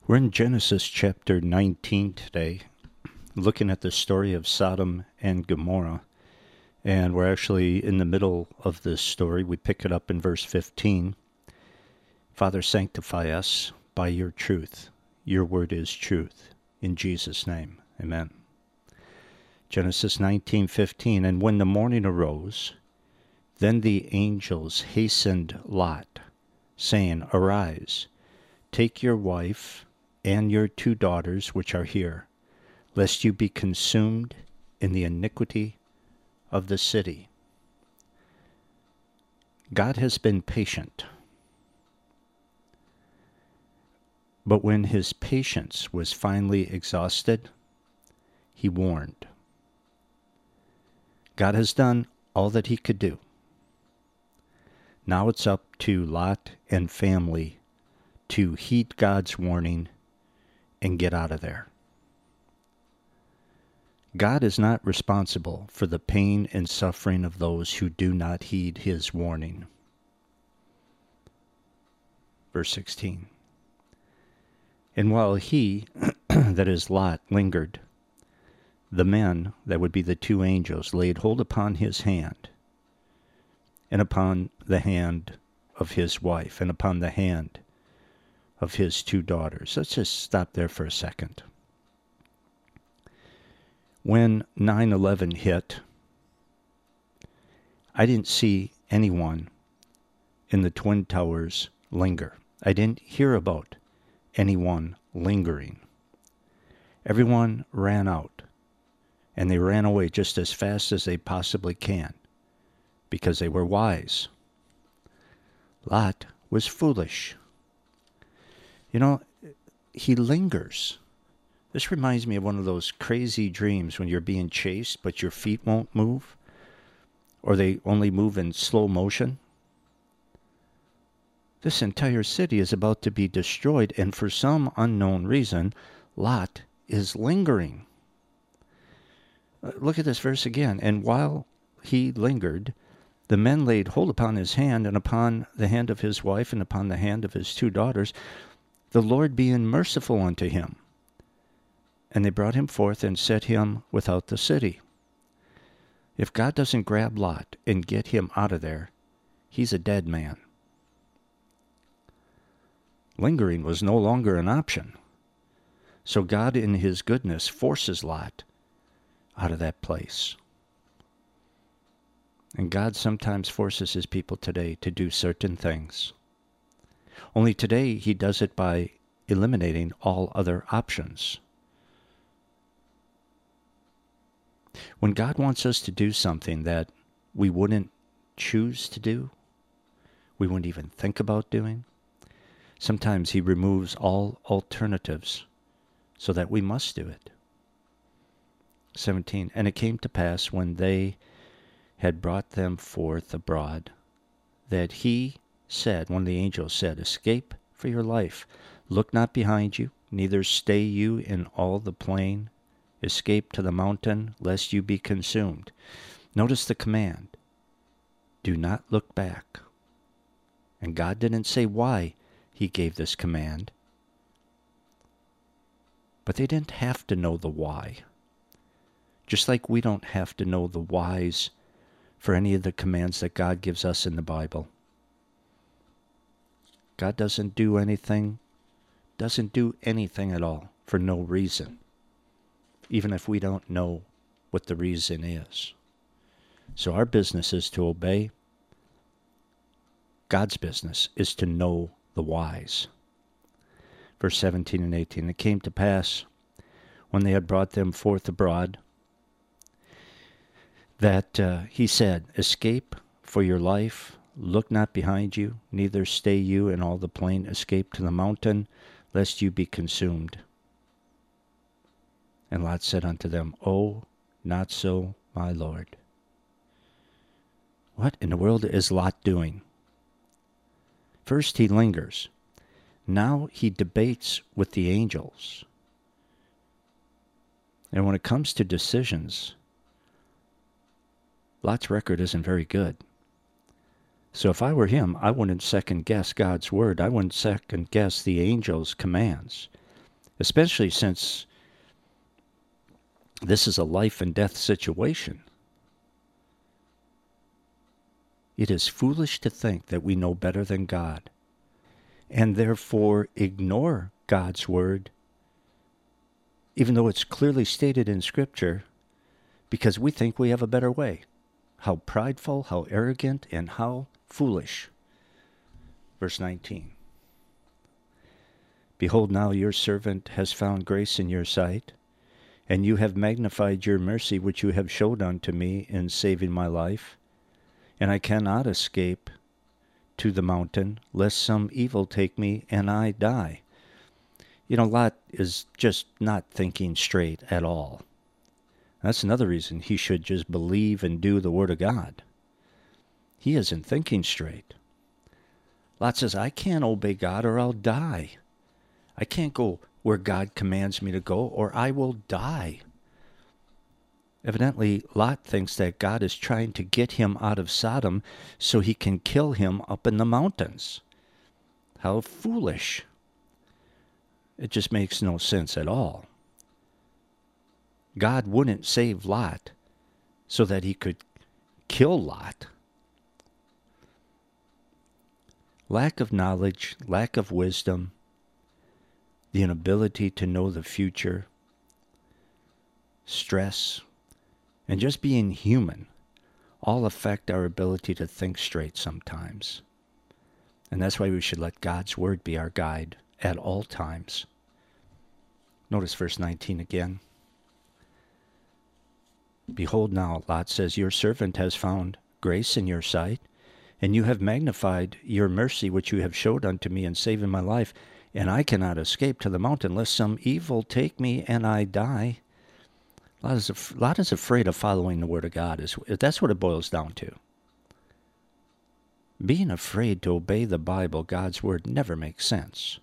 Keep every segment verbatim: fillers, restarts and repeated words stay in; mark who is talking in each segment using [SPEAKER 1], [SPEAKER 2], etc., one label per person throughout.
[SPEAKER 1] We're in Genesis chapter nineteen today, looking at the story of Sodom and Gomorrah. And we're actually in the middle of this story. We pick it up in verse fifteen. Father, sanctify us by your truth. Your word is truth. In Jesus' name, amen. Genesis nineteen fifteen. And when the morning arose, then the angels hastened Lot, saying, Arise, take your wife and your two daughters which are here, lest you be consumed in the iniquity of the city. God has been patient. But when his patience was finally exhausted, he warned. God has done all that he could do. Now it's up to Lot and family to heed God's warning and get out of there. God is not responsible for the pain and suffering of those who do not heed his warning. Verse sixteen. And while he, that is Lot, lingered, the men, that would be the two angels, laid hold upon his hand, and upon the hand of his wife, and upon the hand of his two daughters. Let's just stop there for a second. When nine eleven hit, I didn't see anyone in the Twin Towers linger. I didn't hear about anyone lingering. Everyone ran out, and they ran away just as fast as they possibly can, because they were wise. Lot was foolish. You know, he lingers. This reminds me of one of those crazy dreams when you're being chased, but your feet won't move, or they only move in slow motion. This entire city is about to be destroyed, and for some unknown reason, Lot is lingering. Look at this verse again. And while he lingered, the men laid hold upon his hand, and upon the hand of his wife, and upon the hand of his two daughters, the Lord being merciful unto him. And they brought him forth and set him without the city. If God doesn't grab Lot and get him out of there, he's a dead man. Lingering was no longer an option. So God in his goodness forces Lot out of that place. And God sometimes forces his people today to do certain things. Only today he does it by eliminating all other options. When God wants us to do something that we wouldn't choose to do, we wouldn't even think about doing, sometimes he removes all alternatives so that we must do it. seventeen. And it came to pass when they had brought them forth abroad, that he said, one of the angels said, Escape for your life. Look not behind you, neither stay you in all the plain. Escape to the mountain, lest you be consumed. Notice the command. Do not look back. And God didn't say why he gave this command. But they didn't have to know the why. Just like we don't have to know the whys for any of the commands that God gives us in the Bible. God doesn't do anything, doesn't do anything at all for no reason, even if we don't know what the reason is. So our business is to obey. God's business is to know the whys. Verse seventeen and eighteen, it came to pass, when they had brought them forth abroad, that uh, he said, Escape for your life, look not behind you, neither stay you in all the plain, escape to the mountain, lest you be consumed. And Lot said unto them, Oh, not so, my Lord. What in the world is Lot doing? First he lingers. Now he debates with the angels. And when it comes to decisions, Lot's record isn't very good. So if I were him, I wouldn't second guess God's word. I wouldn't second guess the angel's commands. especially since this is a life and death situation. It is foolish to think that we know better than God, and therefore ignore God's word, even though it's clearly stated in Scripture, because we think we have a better way. How prideful, how arrogant, and how foolish. Verse nineteen. Behold, now your servant has found grace in your sight, and you have magnified your mercy which you have showed unto me in saving my life. And I cannot escape to the mountain, lest some evil take me and I die. You know, Lot is just not thinking straight at all. That's another reason he should just believe and do the Word of God. He isn't thinking straight. Lot says, I can't obey God or I'll die. I can't go where God commands me to go or I will die. Evidently, Lot thinks that God is trying to get him out of Sodom so he can kill him up in the mountains. How foolish. It just makes no sense at all. God wouldn't save Lot so that he could kill Lot. Lack of knowledge, lack of wisdom, the inability to know the future, stress, and just being human all affect our ability to think straight sometimes. And that's why we should let God's word be our guide at all times. Notice verse nineteen again. Behold now, Lot says, your servant has found grace in your sight, and you have magnified your mercy which you have showed unto me in saving my life, and I cannot escape to the mountain, lest some evil take me and I die. Lot is, af- Lot is afraid of following the word of God. Is That's what it boils down to. Being afraid to obey the Bible, God's word, never makes sense.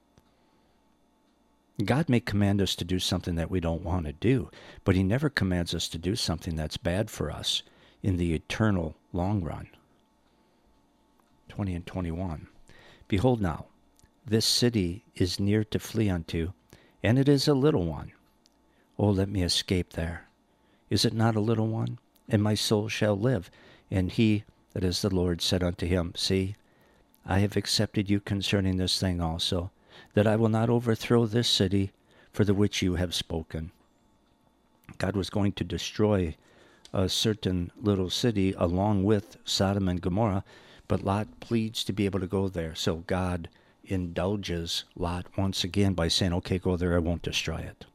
[SPEAKER 1] God may command us to do something that we don't want to do, but he never commands us to do something that's bad for us in the eternal long run. twenty and twenty-one. Behold now, this city is near to flee unto, and it is a little one. Oh, let me escape there. Is it not a little one? And my soul shall live. And he, that is the Lord, said unto him, See, I have accepted you concerning this thing also, that I will not overthrow this city for the which you have spoken. God was going to destroy a certain little city along with Sodom and Gomorrah, but Lot pleads to be able to go there. So God indulges Lot once again by saying, okay, go there, I won't destroy it.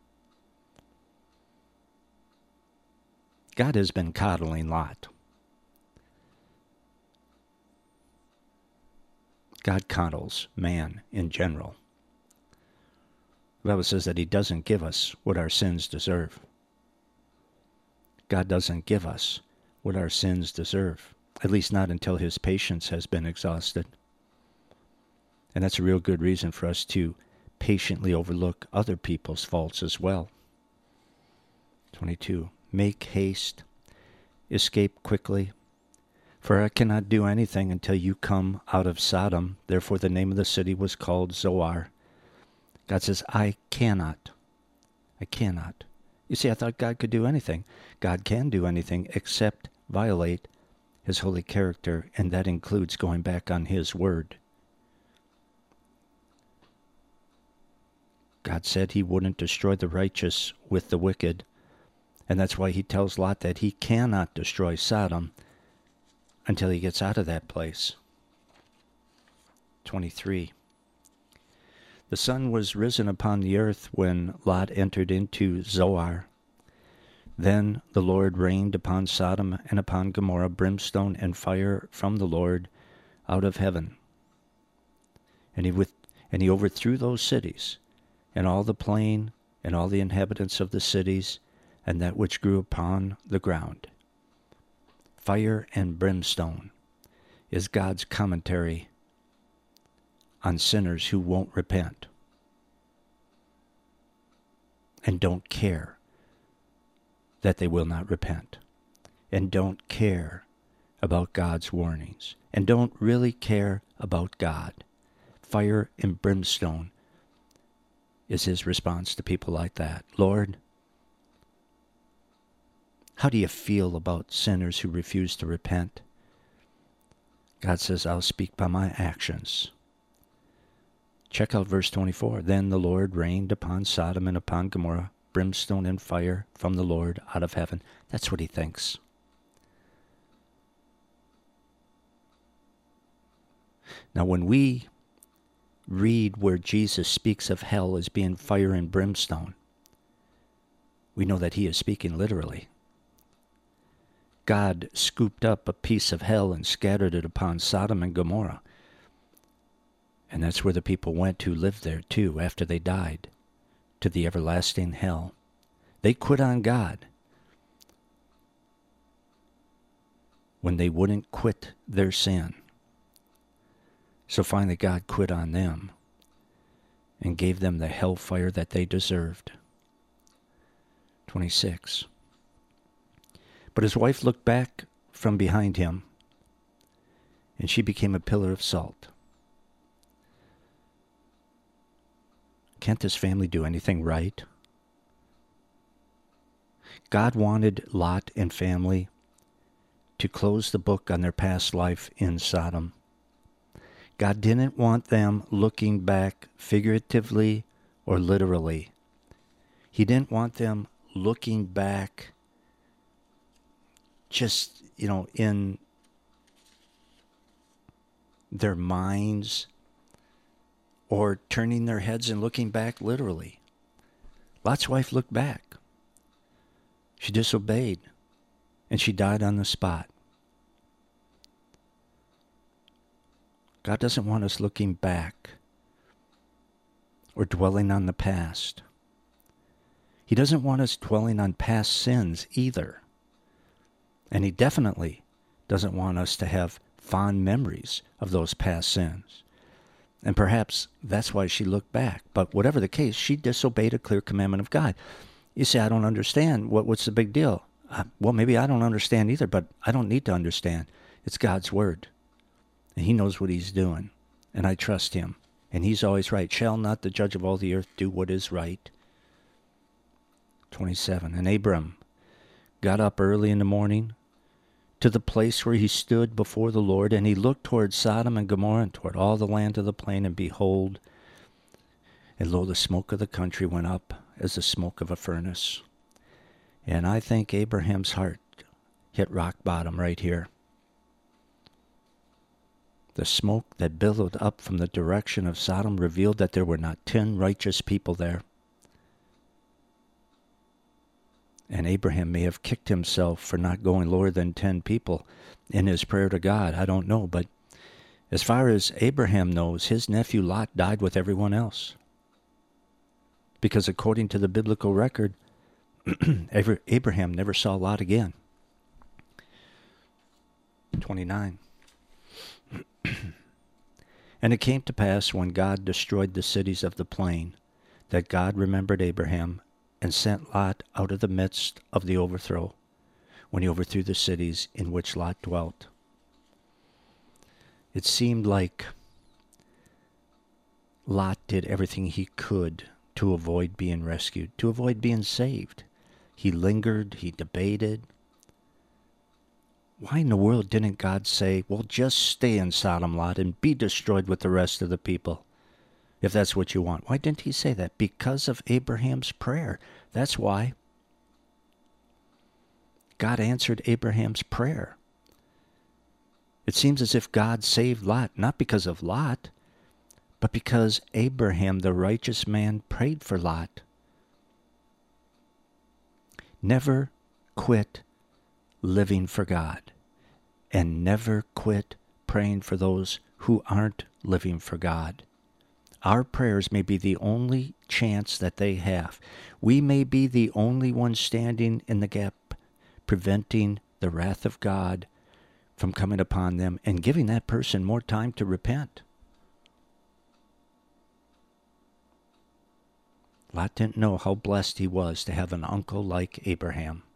[SPEAKER 1] God has been coddling Lot. God coddles man in general. The Bible says that he doesn't give us what our sins deserve. God doesn't give us what our sins deserve, at least not until his patience has been exhausted. And that's a real good reason for us to patiently overlook other people's faults as well. twenty-two. Make haste, escape quickly, for I cannot do anything until you come out of Sodom. Therefore the name of the city was called Zoar. God says, I cannot. I cannot. You see, I thought God could do anything. God can do anything except violate his holy character, and that includes going back on his word. God said he wouldn't destroy the righteous with the wicked, and that's why he tells Lot that he cannot destroy Sodom until he gets out of that place. twenty-three. The sun was risen upon the earth when Lot entered into Zoar. Then the Lord rained upon Sodom and upon Gomorrah brimstone and fire from the Lord out of heaven. And he, with, and he overthrew those cities, and all the plain, and all the inhabitants of the cities, and that which grew upon the ground. Fire and brimstone is God's commentary on sinners who won't repent and don't care that they will not repent and don't care about God's warnings and don't really care about God. Fire and brimstone is his response to people like that. Lord, how do you feel about sinners who refuse to repent? God says, I'll speak by my actions. Check out verse twenty-four. Then the Lord rained upon Sodom and upon Gomorrah brimstone and fire from the Lord out of heaven. That's what he thinks. Now, when we read where Jesus speaks of hell as being fire and brimstone, we know that he is speaking literally. God scooped up a piece of hell and scattered it upon Sodom and Gomorrah. And that's where the people went who lived there too after they died, to the everlasting hell. They quit on God when they wouldn't quit their sin. So finally God quit on them and gave them the hellfire that they deserved. twenty-six. But his wife looked back from behind him, and she became a pillar of salt. Can't this family do anything right? God wanted Lot and family to close the book on their past life in Sodom. God didn't want them looking back figuratively or literally. He didn't want them looking back just, you know, in their minds, or turning their heads and looking back literally. Lot's wife looked back. She disobeyed, and she died on the spot. God doesn't want us looking back or dwelling on the past. He doesn't want us dwelling on past sins either. And he definitely doesn't want us to have fond memories of those past sins. And perhaps that's why she looked back. But whatever the case, she disobeyed a clear commandment of God. You say, I don't understand. What, what's the big deal? Uh, well, maybe I don't understand either, but I don't need to understand. It's God's word. And he knows what he's doing. And I trust him. And he's always right. Shall not the judge of all the earth do what is right? twenty-seven. And Abram got up early in the morning to the place where he stood before the Lord, and he looked toward Sodom and Gomorrah and toward all the land of the plain, and behold, and lo, the smoke of the country went up as the smoke of a furnace. And I think Abraham's heart hit rock bottom right here. The smoke that billowed up from the direction of Sodom revealed that there were not ten righteous people there. And Abraham may have kicked himself for not going lower than ten people in his prayer to God. I don't know. But as far as Abraham knows, his nephew Lot died with everyone else. Because according to the biblical record, Abraham never saw Lot again. twenty-nine. And it came to pass when God destroyed the cities of the plain, that God remembered Abraham and sent Lot out of the midst of the overthrow, when he overthrew the cities in which Lot dwelt. It seemed like Lot did everything he could to avoid being rescued, to avoid being saved. He lingered, he debated. Why in the world didn't God say, well, just stay in Sodom, Lot, and be destroyed with the rest of the people, if that's what you want? Why didn't he say that? Because of Abraham's prayer. That's why. God answered Abraham's prayer. It seems as if God saved Lot, not because of Lot, but because Abraham, the righteous man, prayed for Lot. Never quit living for God, and never quit praying for those who aren't living for God. Our prayers may be the only chance that they have. We may be the only ones standing in the gap, preventing the wrath of God from coming upon them and giving that person more time to repent. Lot didn't know how blessed he was to have an uncle like Abraham.